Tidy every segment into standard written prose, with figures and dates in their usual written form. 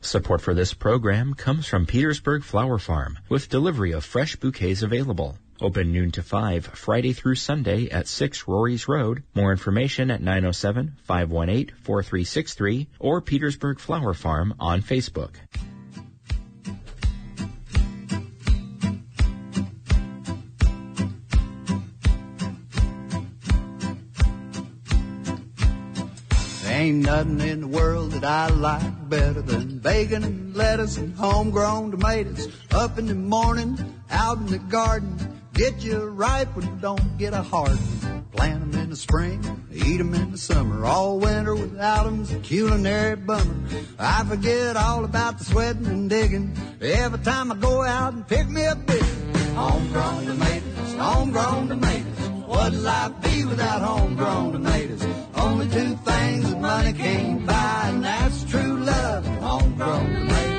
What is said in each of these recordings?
Support for this program comes from Petersburg Flower Farm, with delivery of fresh bouquets available. Open noon to 5, Friday through Sunday at 6 Rory's Road. More information at 907-518-4363 or Petersburg Flower Farm on Facebook. Ain't nothing in the world that I like better than bacon and lettuce and homegrown tomatoes. Up in the morning, out in the garden, get you ripe and don't get a hard one. Plant 'em in the spring, eat 'em in the summer. All winter without 'em's a culinary bummer. I forget all about the sweating and digging every time I go out and pick me a big homegrown tomatoes, homegrown tomatoes. What'd life be without homegrown tomatoes? Only two things that money can't buy, and that's true love and homegrown tomatoes.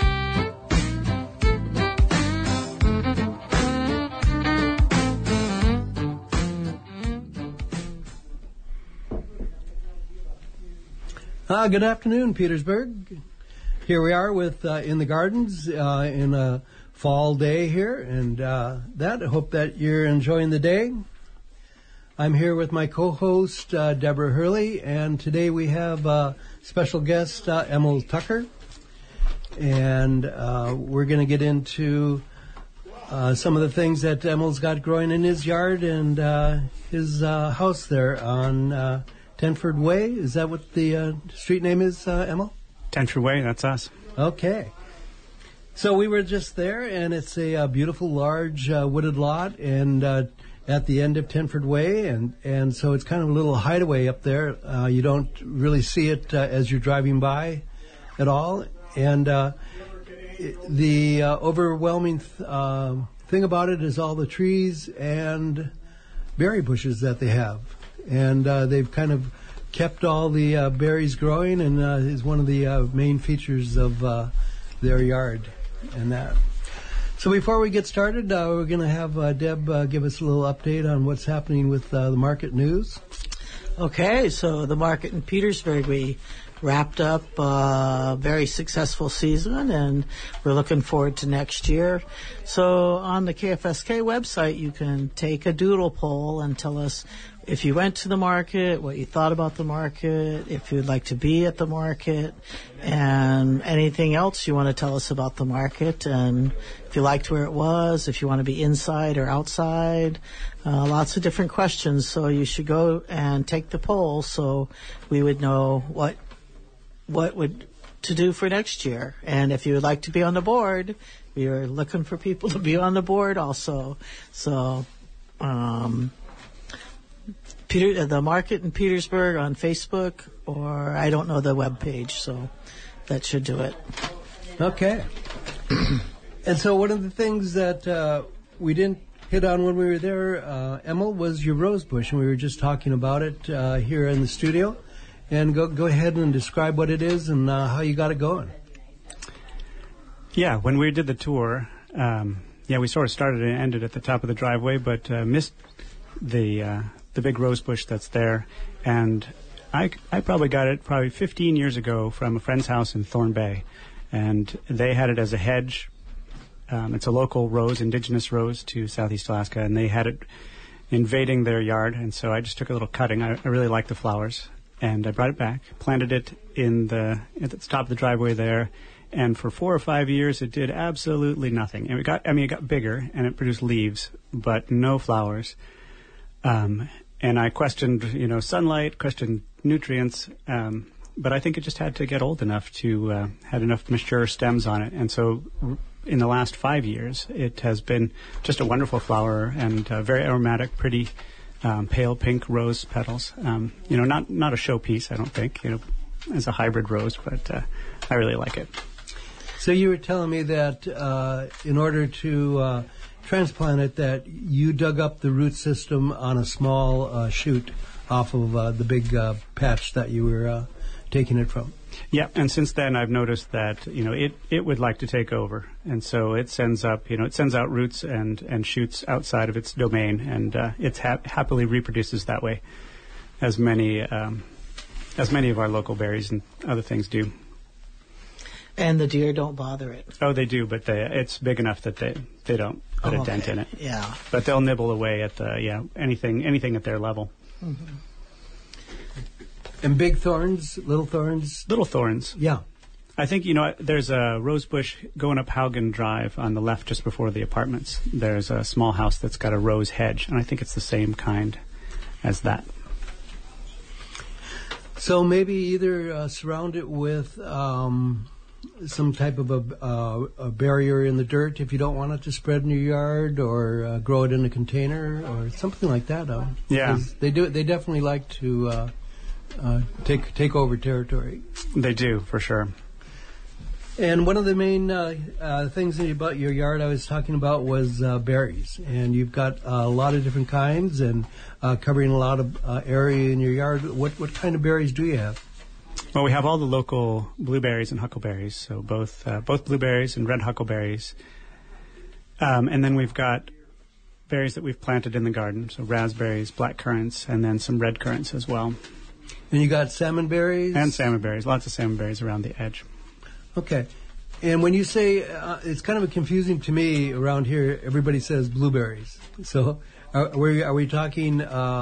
Good afternoon, Petersburg. Here we are with In the Gardens in a fall day here, and I hope that you're enjoying the day. I'm here with my co-host, Deborah Hurley, and today we have special guest, Emil Tucker. And we're going to get into some of the things that Emil's got growing in his yard and his house there on Tenford Way. Is that what the street name is, Emil? Tenford Way, that's us. Okay. So we were just there, and it's a beautiful, large wooded lot, and at the end of Tenford Way, and so it's kind of a little hideaway up there. You don't really see it as you're driving by at all. And the overwhelming thing about it is all the trees and berry bushes that they have. And they've kind of kept all the berries growing, and is one of the main features of their yard and that. So before we get started, we're going to have Deb give us a little update on what's happening with the market news. Okay, so the market in Petersburg, we wrapped up a very successful season, and we're looking forward to next year. So on the KFSK website, you can take a doodle poll and tell us if you went to the market, what you thought about the market, if you'd like to be at the market, and anything else you want to tell us about the market, and if you liked where it was, if you want to be inside or outside, lots of different questions. So you should go and take the poll so we would know what would to do for next year. And if you would like to be on the board, we are looking for people to be on the board also. So the market in Petersburg on Facebook, or I don't know the web page, so that should do it. Okay. And so one of the things that we didn't hit on when we were there, Emil, was your rose bush, and we were just talking about it here in the studio. And go ahead and describe what it is and how you got it going. Yeah, when we did the tour, we sort of started and ended at the top of the driveway, but missed the big rose bush that's there. And I probably got it 15 years ago from a friend's house in Thorn Bay. And they had it as a hedge. It's a local rose, indigenous rose to Southeast Alaska, and they had it invading their yard. And so I just took a little cutting. I really like the flowers. And I brought it back, planted it at the top of the driveway there, and for 4 or 5 years it did absolutely nothing. And it got bigger and it produced leaves, but no flowers. And I questioned, sunlight, questioned nutrients, but I think it just had to get old enough to had enough mature stems on it. And so in the last 5 years, it has been just a wonderful flower and very aromatic, pretty. Pale pink rose petals. Not a showpiece, I don't think, as a hybrid rose, but I really like it. So you were telling me that in order to transplant it, that you dug up the root system on a small shoot off of the big patch that you were taking it from. Yeah, and since then I've noticed that it would like to take over, and so it sends out roots and shoots outside of its domain, and it happily reproduces that way, as many of our local berries and other things do. And the deer don't bother it. Oh, they do, but it's big enough that they don't put a dent in it. Yeah. But they'll nibble away at anything at their level. Mm-hmm. And big thorns, little thorns? Little thorns. Yeah. I think, there's a rose bush going up Haugen Drive on the left just before the apartments. There's a small house that's got a rose hedge, and I think it's the same kind as that. So maybe either surround it with some type of a barrier in the dirt if you don't want it to spread in your yard, or grow it in a container or something like that. Yeah. They definitely like to take over territory. They do, for sure. And one of the main things about your yard I was talking about was berries. And you've got a lot of different kinds and covering a lot of area in your yard. What kind of berries do you have? Well, we have all the local blueberries and huckleberries, so both blueberries and red huckleberries. And then we've got berries that we've planted in the garden, so raspberries, black currants, and then some red currants as well. And you got salmon berries? And salmon berries, lots of salmon berries around the edge. Okay. And when you say, it's kind of confusing to me around here, everybody says blueberries. So are we talking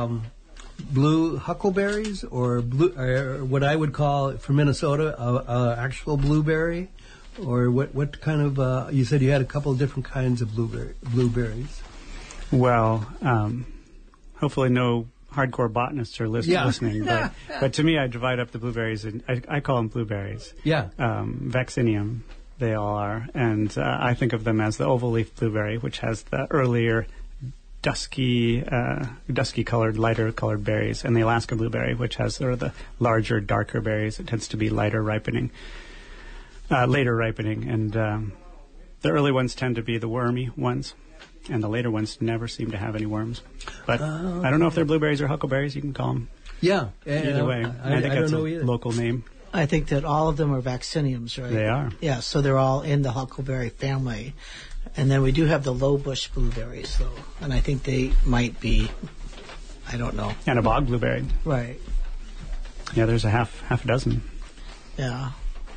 blue huckleberries or what I would call for Minnesota actual blueberry? Or what kind of, you said you had a couple of different kinds of blueberries. Well, hopefully no hardcore botanists are listening, but to me, I divide up the blueberries, and I call them blueberries. Yeah. Vaccinium, they all are, and I think of them as the oval leaf blueberry, which has the earlier dusky colored, lighter colored berries, and the Alaska blueberry, which has sort of the larger, darker berries. It tends to be later ripening, and the early ones tend to be the wormy ones. And the later ones never seem to have any worms. But I don't know if they're blueberries or huckleberries. You can call them. Yeah. Either way. I think that's a local name. I think that all of them are vacciniums, right? They are. Yeah, so they're all in the huckleberry family. And then we do have the low bush blueberries, though. And I think they might be, I don't know. And a bog blueberry. Right. Yeah, there's a half a dozen. Yeah.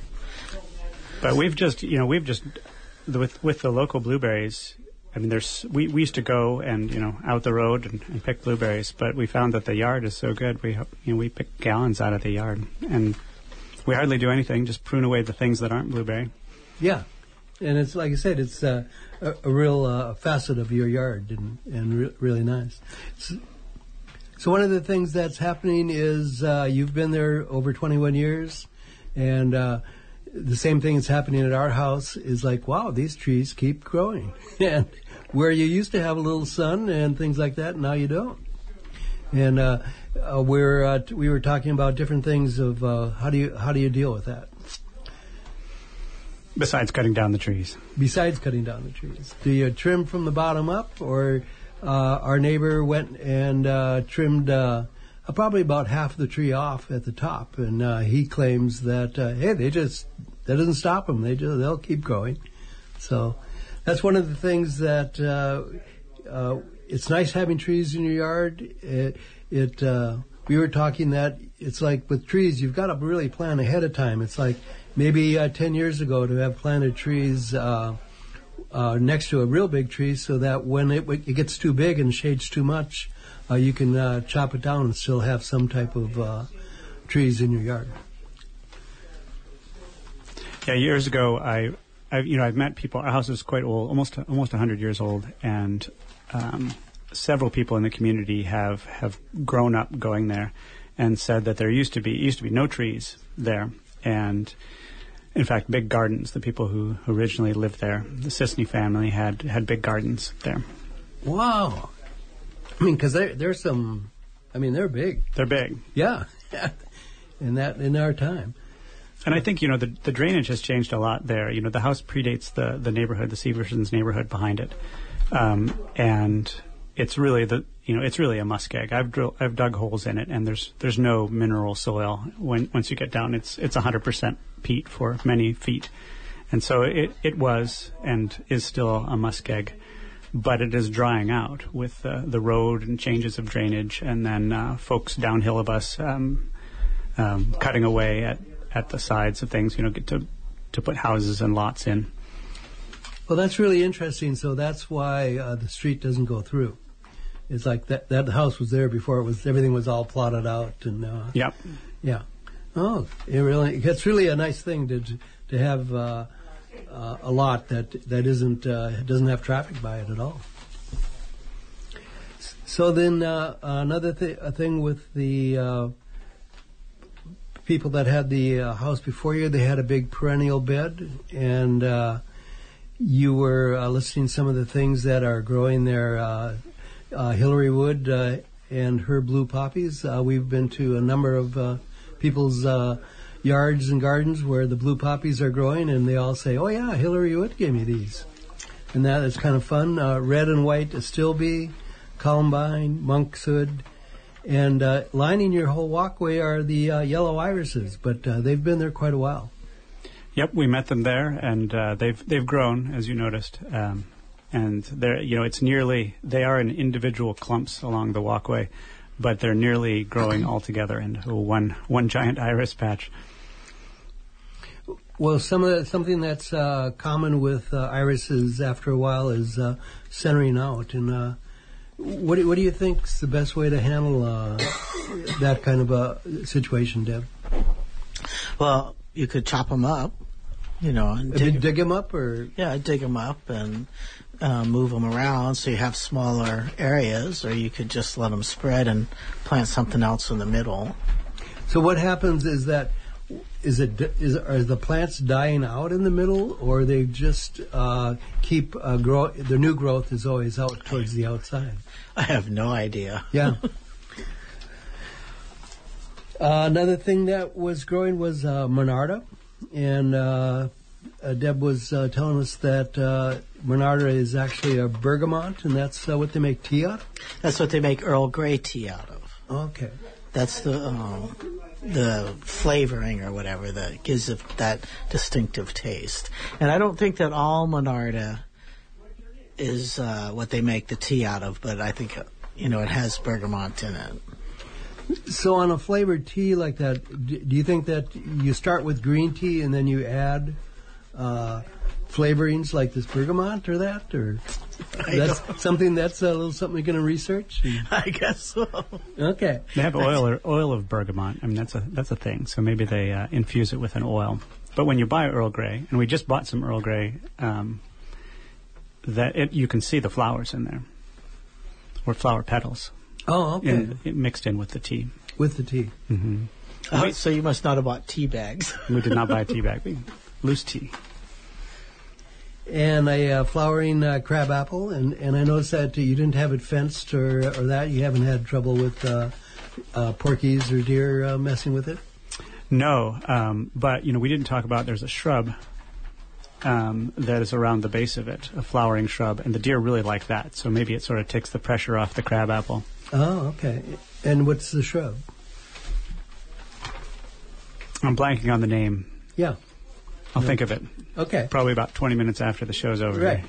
But we've just with the local blueberries, I mean, we used to go and out the road and pick blueberries, but we found that the yard is so good. We pick gallons out of the yard, and we hardly do anything, just prune away the things that aren't blueberry. Yeah, and it's like I said, it's a real facet of your yard, and really nice. So one of the things that's happening is you've been there over 21 years, and the same thing that's happening at our house is like, wow, these trees keep growing. And where you used to have a little sun and things like that, now you don't. And we were talking about different things of how do you deal with that? Besides cutting down the trees. Besides cutting down the trees. Do you trim from the bottom up, or our neighbor went and trimmed probably about half the tree off at the top, and he claims that that doesn't stop them. They'll keep growing. So that's one of the things that it's nice having trees in your yard. We were talking that it's like with trees, you've got to really plan ahead of time. It's like maybe 10 years ago to have planted trees next to a real big tree, so that when it gets too big and shades too much, you can chop it down and still have some type of trees in your yard. Yeah, years ago, I've met people. Our house is quite old, almost 100 years old, and several people in the community have grown up going there, and said that there used to be no trees there, and in fact, big gardens. The people who originally lived there, the Sisney family, had big gardens there. Wow. I mean, because there's some, I mean, they're big. They're big. Yeah. in our time. And I think, the drainage has changed a lot there. The house predates the neighborhood, the Seversons neighborhood behind it. And it's really it's really a muskeg. I've dug holes in it, and there's no mineral soil. Once you get down, it's 100% peat for many feet. And so it was and is still a muskeg. But it is drying out with the road and changes of drainage, and then folks downhill of us cutting away at the sides of things, get to put houses and lots in. Well, that's really interesting. So that's why the street doesn't go through. It's like that house was there before everything was all plotted out, and Yep. yeah. Oh, it's really a nice thing to have a lot that isn't doesn't have traffic by it at all. So then another thing with the people that had the house before you, they had a big perennial bed, and you were listing some of the things that are growing there. Hillary Wood and her blue poppies. We've been to a number of people's yards and gardens where the blue poppies are growing, and they all say, "Oh yeah, Hillary Wood gave me these," and that is kind of fun. Red and white Astilbe, columbine, monkshood, and lining your whole walkway are the yellow irises, but they've been there quite a while. Yep, we met them there, and they've grown, as you noticed. And they're, they are in individual clumps along the walkway, but they're nearly growing all together into one giant iris patch. Well, something that's common with irises after a while is centering out. And what do you think's the best way to handle that kind of a situation, Deb? Well, you could chop them up, and dig them up, or dig them up and move them around so you have smaller areas, or you could just let them spread and plant something else in the middle. So what happens is that are the plants dying out in the middle, or they just keep grow? The new growth is always out towards the outside. I have no idea. Yeah. Another thing that was growing was Monarda, and Deb was telling us that Monarda is actually a bergamot, and that's what they make tea out of? That's what they make Earl Grey tea out of. Okay. That's the flavoring or whatever that gives it that distinctive taste. And I don't think that all Monarda is what they make the tea out of, but I think, it has bergamot in it. So on a flavored tea like that, do you think that you start with green tea and then you add flavorings like this bergamot or that, or that's something that's a little something you're going to research? I guess so. Okay. They have oil of bergamot. I mean, that's a thing. So maybe they infuse it with an oil. But when you buy Earl Grey, and we just bought some Earl Grey, you can see the flowers in there, or flower petals. Oh, okay. Mixed in with the tea. With the tea. Mm-hmm. So you must not have bought tea bags. We did not buy a tea bag. Loose tea. And a flowering crab apple, and I noticed that you didn't have it fenced or that. You haven't had trouble with porkies or deer messing with it? No, but we didn't talk about there's a shrub that is around the base of it, a flowering shrub, and the deer really like that, so maybe it sort of takes the pressure off the crab apple. Oh, okay. And what's the shrub? I'm blanking on the name. Yeah. I'll think of it. Okay. Probably about 20 minutes after the show's over. Right.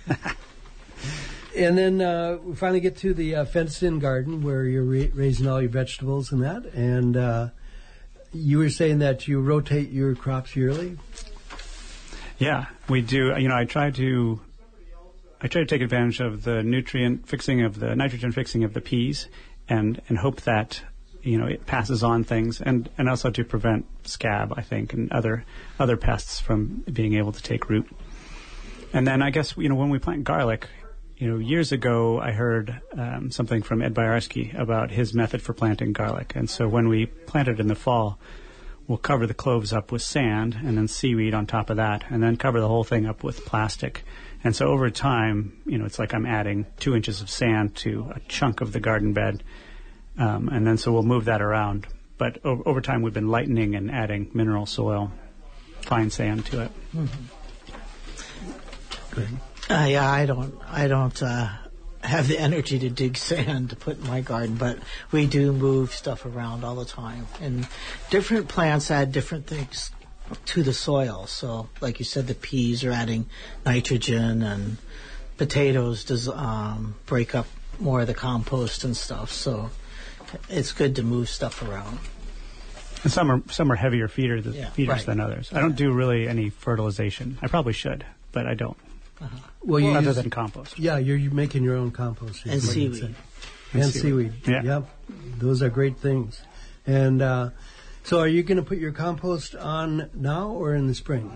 And then we finally get to the fenced-in garden where you're raising all your vegetables and that. And you were saying that you rotate your crops yearly? Yeah, we do. I try to take advantage of the nitrogen fixing of the peas and hope that it passes on things, and also to prevent scab, I think, and other pests from being able to take root. And then I guess when we plant garlic, years ago I heard something from Ed Byarski about his method for planting garlic, and so when we plant it in the fall, we'll cover the cloves up with sand and then seaweed on top of that, and then cover the whole thing up with plastic. And so over time, it's like I'm adding 2 inches of sand to a chunk of the garden bed. And then so we'll move that around. But over time, we've been lightening and adding mineral soil, fine sand to it. Mm-hmm. Good. I don't have the energy to dig sand to put in my garden, but we do move stuff around all the time. And different plants add different things to the soil. So, like you said, the peas are adding nitrogen, and potatoes does break up more of the compost and stuff. So it's good to move stuff around. And some are heavier feeders right. than others. I don't do really any fertilization. I probably should, but I don't. Well, other than compost. Yeah, you're making your own compost. And seaweed. And seaweed. Yeah. Yep. Those are great things. And so are you going to put your compost on now or in the spring?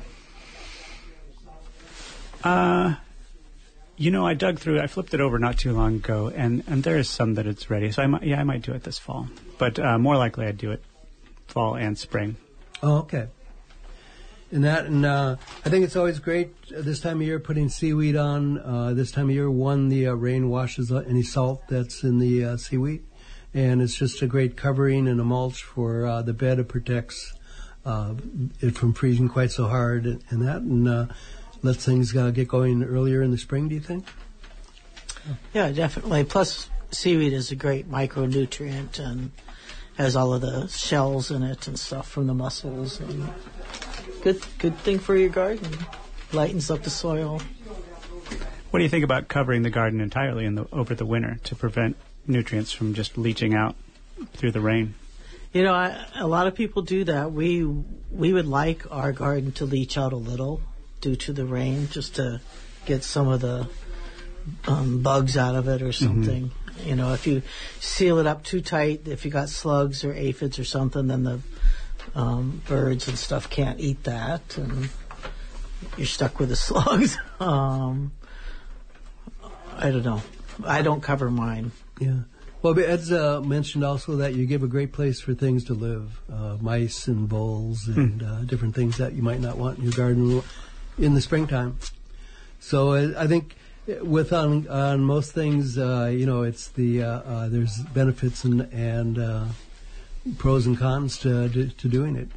I dug through it. I flipped it over not too long ago, and there is some that it's ready. So I might do it this fall. But more likely I'd do it fall and spring. Oh, okay. And I think it's always great this time of year putting seaweed on. This time of year, the rain washes out any salt that's in the seaweed. And it's just a great covering and a mulch for the bed. It protects it from freezing quite so hard and lets things get going earlier in the spring, do you think? Yeah, definitely. Plus, seaweed is a great micronutrient and has all of the shells in it and stuff from the mussels. And good thing for your garden. Lightens up the soil. What do you think about covering the garden entirely over the winter to prevent nutrients from just leaching out through the rain? A lot of people do that. We would like our garden to leach out a little due to the rain, just to get some of the bugs out of it or something. Mm-hmm. If you seal it up too tight, if you got slugs or aphids or something, then the birds and stuff can't eat that, and you're stuck with the slugs. I don't know. I don't cover mine. Yeah. Well, Ed's mentioned also that you give a great place for things to live, mice and voles and different things that you might not want in your garden in the springtime. So I think on most things, it's there's benefits and pros and cons to doing it.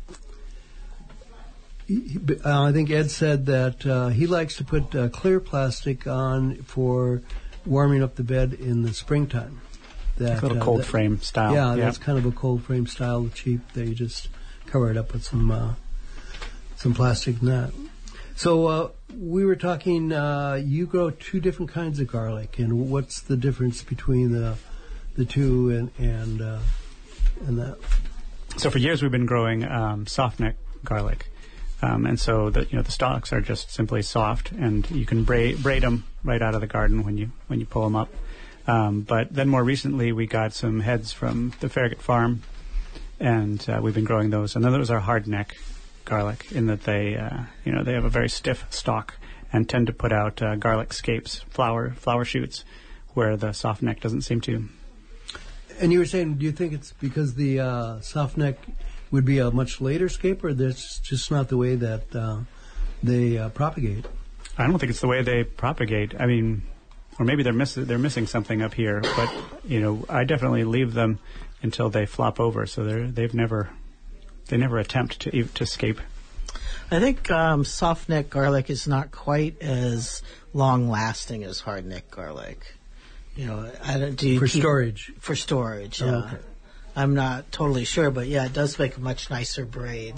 I think Ed said that he likes to put clear plastic on for warming up the bed in the springtime. That, a little cold frame style. Yeah, that's kind of a cold frame style, cheap. That you just cover it up with some plastic and that. So we were talking. You grow two different kinds of garlic, and what's the difference between the two and that? So for years we've been growing softneck garlic, and so the stalks are just simply soft, and you can braid them right out of the garden when you pull them up. But then more recently we got some heads from the Farragut farm, and we've been growing those. And then those are hardneck garlic in that they have a very stiff stalk and tend to put out garlic scapes, flower shoots, where the softneck doesn't seem to. And you were saying, do you think it's because the softneck would be a much later scape, or that's just not the way that they propagate? I don't think it's the way they propagate. I mean, or maybe they're missing something up here. But I definitely leave them until they flop over, so they never attempt to escape. I think softneck garlic is not quite as long lasting as hardneck garlic. For storage. For storage, yeah. Oh, okay. I'm not totally sure, but yeah, it does make a much nicer braid.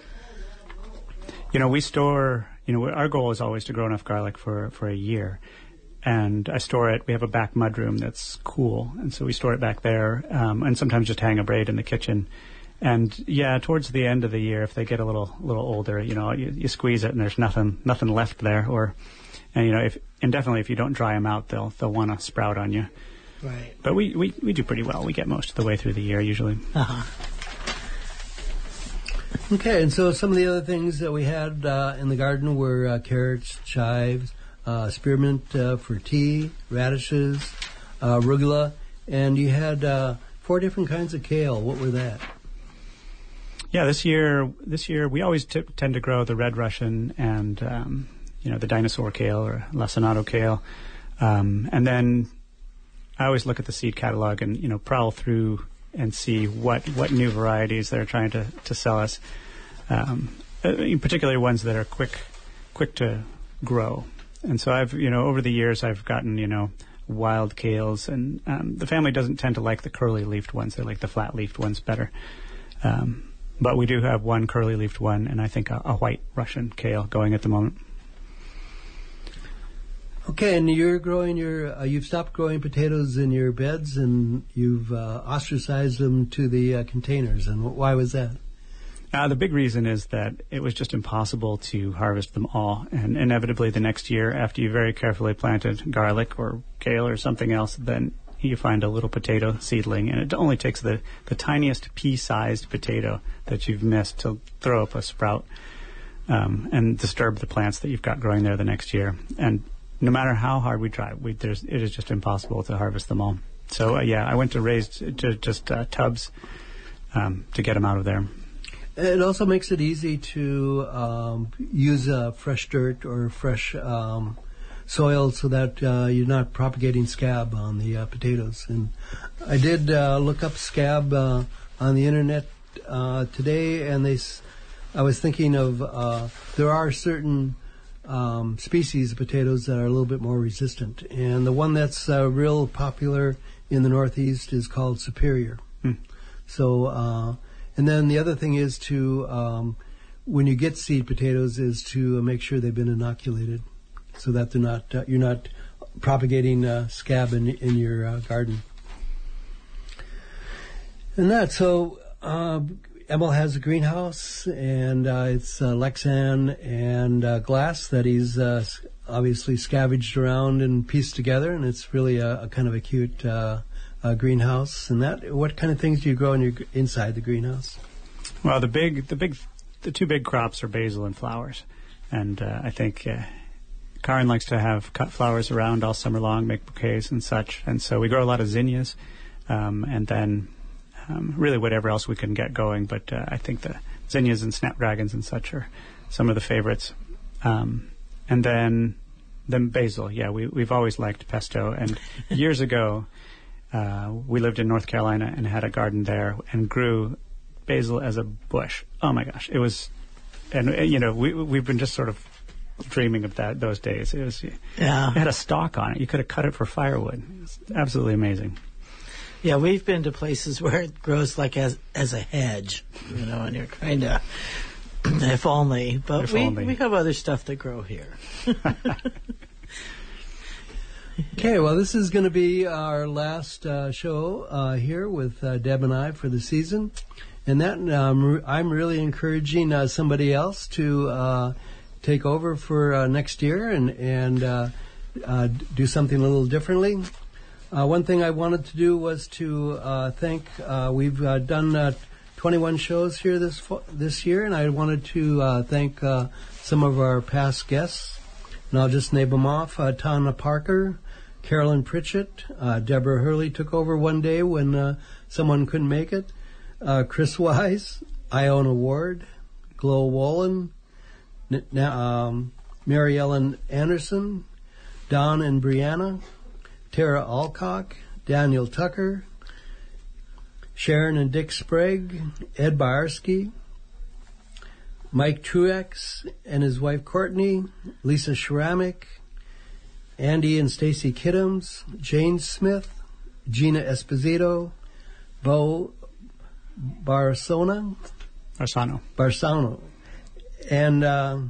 We store. Our goal is always to grow enough garlic for a year. And I store it. We have a back mudroom that's cool, and so we store it back there. And sometimes just hang a braid in the kitchen. And yeah, towards the end of the year, if they get a little older, you squeeze it and there's nothing left there. And definitely if you don't dry them out, they'll want to sprout on you. Right. But we do pretty well. We get most of the way through the year usually. Uh-huh. Okay, and so some of the other things that we had in the garden were carrots, chives, spearmint for tea, radishes, arugula, and you had 4 different kinds of kale. What were that? Yeah, this year we always tend to grow the red Russian and the dinosaur kale or lacinato kale, and then I always look at the seed catalog and prowl through and see what new varieties they're trying to sell us, particularly ones that are quick to grow. And so I've over the years I've gotten wild kales, and the family doesn't tend to like the curly leafed ones. They like the flat leafed ones better. But we do have one curly leafed one, and I think a white Russian kale going at the moment. Okay, and you're growing you've stopped growing potatoes in your beds, and you've ostracized them to the containers. And why was that? The big reason is that it was just impossible to harvest them all. And inevitably the next year, after you very carefully planted garlic or kale or something else, then you find a little potato seedling. And it only takes the tiniest pea-sized potato that you've missed to throw up a sprout and disturb the plants that you've got growing there the next year. And no matter how hard we try, it is just impossible to harvest them all. So, I went to raised tubs to get them out of there. It also makes it easy to use fresh dirt or fresh soil so that you're not propagating scab on the potatoes. And I did look up scab on the internet today, and I was thinking of there are certain species of potatoes that are a little bit more resistant, and the one that's real popular in the Northeast is called Superior. So. And then the other thing is to, when you get seed potatoes, is to make sure they've been inoculated, so that they're not you're not propagating scab in your garden. And so Emil has a greenhouse, and it's Lexan and glass that he's obviously scavenged around and pieced together, and it's really a kind of a cute. Greenhouse. And what kind of things do you grow inside the greenhouse? Well, the two big crops are basil and flowers, and I think Karin likes to have cut flowers around all summer long, make bouquets and such. And so we grow a lot of zinnias, and then really whatever else we can get going. But I think the zinnias and snapdragons and such are some of the favorites. And then basil. Yeah, we've always liked pesto, and years ago. We lived in North Carolina and had a garden there and grew basil as a bush. Oh my gosh, it was, and we've been just sort of dreaming of those days. It was, it had a stalk on it. You could have cut it for firewood. It was absolutely amazing. Yeah, we've been to places where it grows like as a hedge, and you're kind of, if only. But we have other stuff that grow here. Okay, well, this is going to be our last show here with Deb and I for the season. And that I'm really encouraging somebody else to take over for next year and do something a little differently. One thing I wanted to do was to thank, we've done 21 shows here this year, and I wanted to thank some of our past guests. And I'll just name them off. Tana Parker, Carolyn Pritchett, Deborah Hurley took over one day when someone couldn't make it. Chris Wise, Iona Ward, Glo Wolin, Mary Ellen Anderson, Don and Brianna, Tara Alcock, Daniel Tucker, Sharon and Dick Sprague, Ed Baarski, Mike Truex and his wife Courtney, Lisa Shramick, Andy and Stacy Kiddums, Jane Smith, Gina Esposito, Bo Barsano, and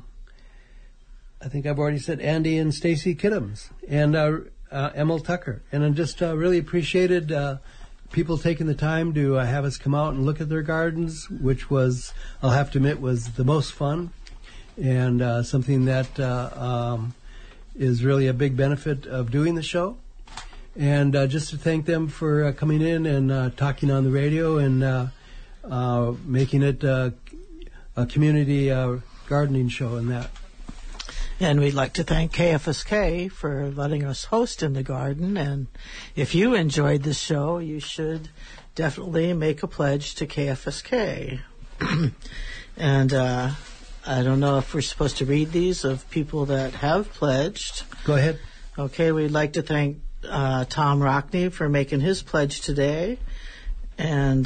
I think I've already said Andy and Stacy Kiddums, and Emil Tucker. And I just really appreciated people taking the time to have us come out and look at their gardens, which was, I'll have to admit, was the most fun, and something that is really a big benefit of doing the show. And just to thank them for coming in and talking on the radio and making it a community gardening show and that. And we'd like to thank KFSK for letting us host in the garden. And if you enjoyed this show, you should definitely make a pledge to KFSK. And I don't know if we're supposed to read these of people that have pledged. Go ahead. Okay, we'd like to thank Tom Rockney for making his pledge today. And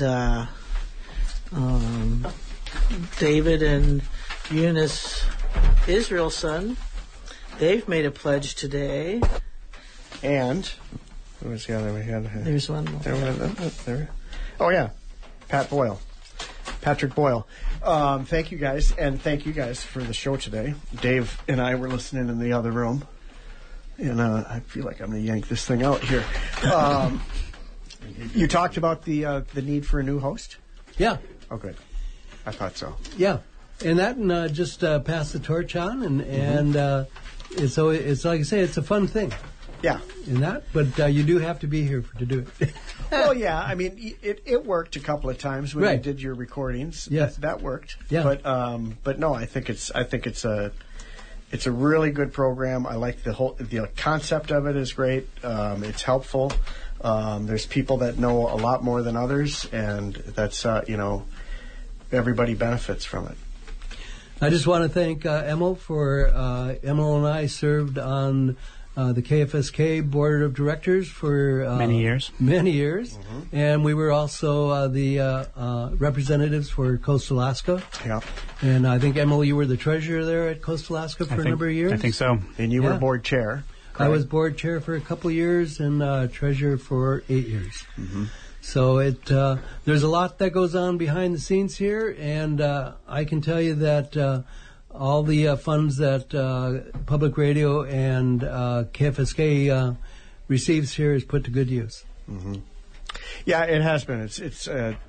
David and Eunice Israelson, they've made a pledge today. And who was the other we had? There's one more. There. Oh yeah, Patrick Boyle. Thank you guys, and thank you guys for the show today. Dave and I were listening in the other room, and I feel like I'm going to yank this thing out here. You talked about the need for a new host. Yeah. Oh, good. I thought so. Yeah, and that just pass the torch on, and so it's like I say, it's a fun thing. Yeah. In that, but you do have to be here to do it. Well, yeah. I mean, it worked a couple of times when you did your recordings. Yes, that worked. Yeah. But no, I think it's a really good program. I like the concept of it is great. It's helpful. There's people that know a lot more than others, and that's everybody benefits from it. I just want to thank Emil for Emil and I served on the KFSK Board of Directors for many years. Mm-hmm. And we were also the representatives for Coast Alaska. Yeah. And I think, Emil, you were the treasurer there at Coast Alaska for a number of years? I think so. And you were board chair. I was board chair for a couple of years and treasurer for 8 years. Mm-hmm. So there's a lot that goes on behind the scenes here, and I can tell you that all the funds that Public Radio and KFSK receives here is put to good use. Mm-hmm. Yeah, it has been. It's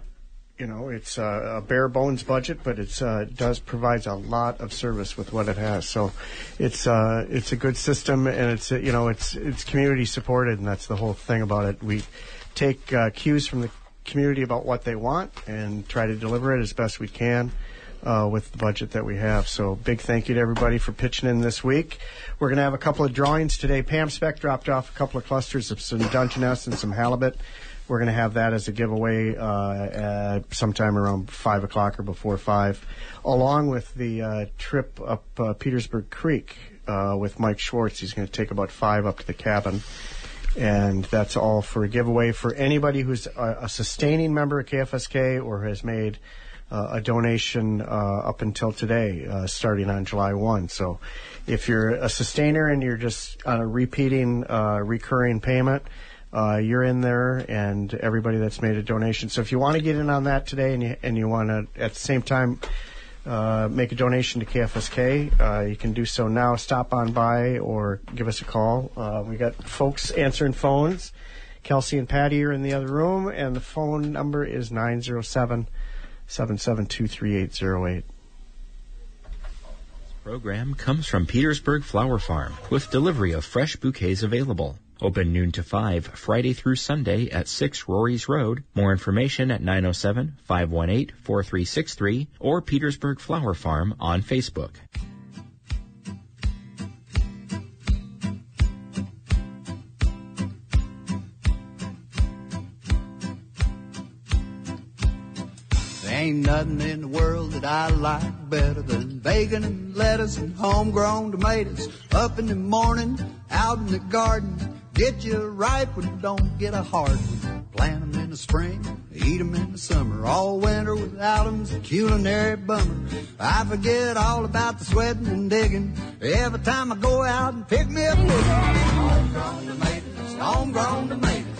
a bare bones budget, but it provides a lot of service with what it has. So it's a good system, and it's community supported, and that's the whole thing about it. We take cues from the community about what they want and try to deliver it as best we can with the budget that we have. So big thank you to everybody for pitching in this week. We're going to have a couple of drawings today. Pam Speck dropped off a couple of clusters of some Dungeness and some halibut. We're going to have that as a giveaway sometime around 5 o'clock or before 5, along with the trip up Petersburg Creek with Mike Schwartz. He's going to take about 5 up to the cabin. And that's all for a giveaway for anybody who's a sustaining member of KFSK or has made a donation up until today, starting on July 1. So if you're a sustainer and you're just on a recurring payment, you're in there, and everybody that's made a donation. So if you want to get in on that today and you want to, at the same time, make a donation to KFSK, you can do so now. Stop on by or give us a call. We got folks answering phones. Kelsey and Patty are in the other room, and the phone number is 907-772-3808. Program comes from Petersburg Flower Farm with delivery of fresh bouquets available. Open noon to 5, Friday through Sunday at 6 Rory's Road. More information at 907-518-4363 or Petersburg Flower Farm on Facebook. Ain't nothing in the world that I like better than bacon and lettuce and homegrown tomatoes. Up in the morning, out in the garden, get you ripe when you don't get a hard one. Plant them in the spring, eat them in the summer. All winter without them's a culinary bummer. I forget all about the sweating and digging every time I go out and pick me up. Homegrown tomatoes, homegrown tomatoes.